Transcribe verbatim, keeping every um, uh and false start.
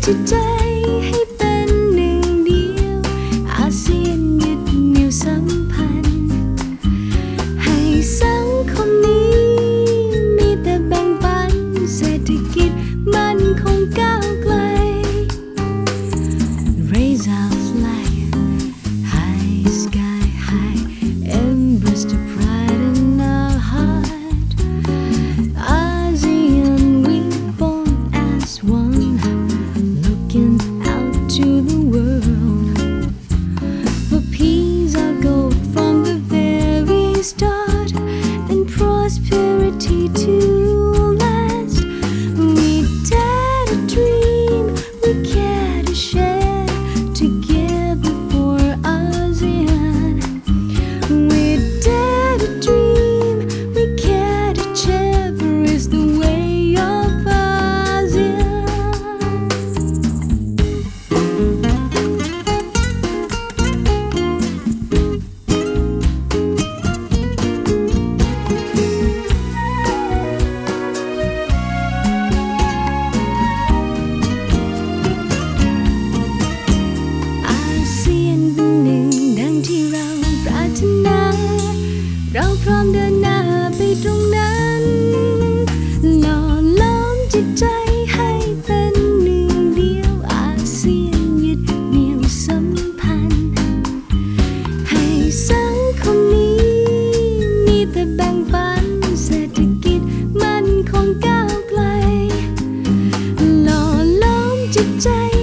จิตใจให้เป็นหนึ่งเดียวอาเซียนยึดเหนี่ยวสัมพันธ์ให้สังคมนี้มีแต่แบ่งปันเศรษฐกิจมันคงก้าวไกล Raise our flag high sky high embrace the pride in our heart ASEAN we born as one looking out to the world for peace our goal from the very start and prosperity to last we dare to dream we care to share together for ASEAN we dare to dream we care to cherish the way of ASEANอาเซียนเป็นหนึ่งดังที่เราปรารถนาเราพร้อมเดินหน้าไปตรงนั้นหล่อล้อมจิตใจให้เป็นหนึ่งเดียวอาเซียนยึดเหนี่ยวสัมพันธ์ให้สังคมนี้มีแต่แบ่งปันเศรษฐกิจมันคงก้าวไกลหล่อล้อมจิตใจ